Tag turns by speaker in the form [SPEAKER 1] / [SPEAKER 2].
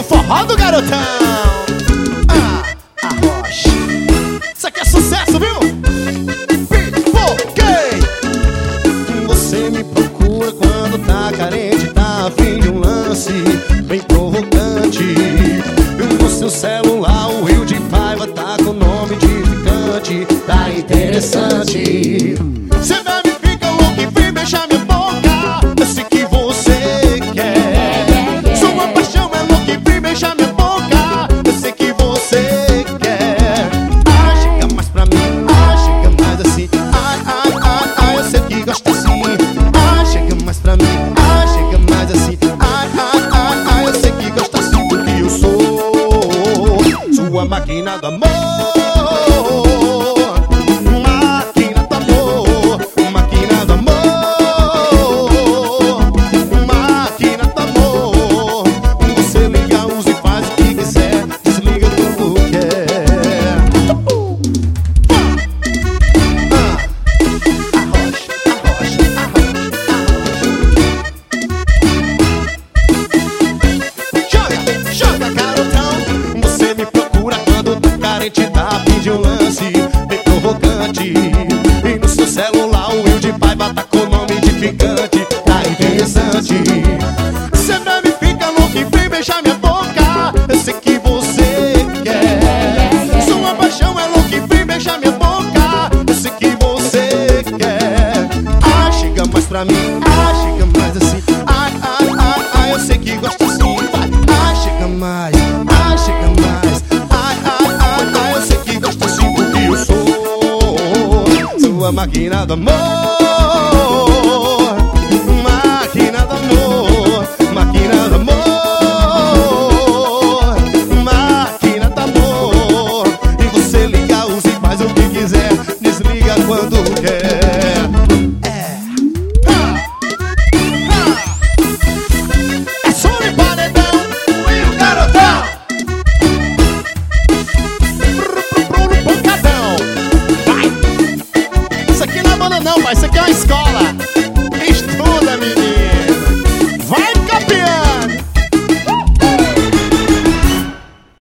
[SPEAKER 1] o forró do garotão. Arrocha. Isso aqui é sucesso, viu? Pipoquei. Você me procura quando tá carente, tá a fim de um lance bem provocante. No seu celular o Rio de Paiva tá com o nome de ficante. Tá interessante. Você bebe, fica louco e vem beijar minha boca. Eu sei que você quer. Sua paixão é louca e vem beijar minha boca. Eu sei que você quer. Ah, chega mais pra mim. Ah, chega mais assim. Ai, eu sei que gosta assim. Ah, chega mais pra mim. Ah, chega mais assim. Ai, eu sei que gosta assim. Porque eu sou sua máquina do amor. Tá a fim de um lance bem provocante. E no seu celular o Rio de Paiva tá com o nome de ficante. Tá interessante. Você bebe, fica louco e vem beijar minha boca. Eu sei que você quer. Sua paixão é louca e vem beijar minha boca. Eu sei que você quer. Ah, chega mais pra mim. Ah, chega mais assim. Eu sei que gosta assim. Vai. Ah, chega mais. Ah, chega mais. Eu sei que gosta assim porque eu sou sua máquina do amor. Máquina do amor. Máquina do amor. Máquina do amor. E você liga, usa e faz o que quiser. Desliga quando quer. É som de paredão e o garotão. Isso aqui não é banda não, pai, isso aqui é uma escola.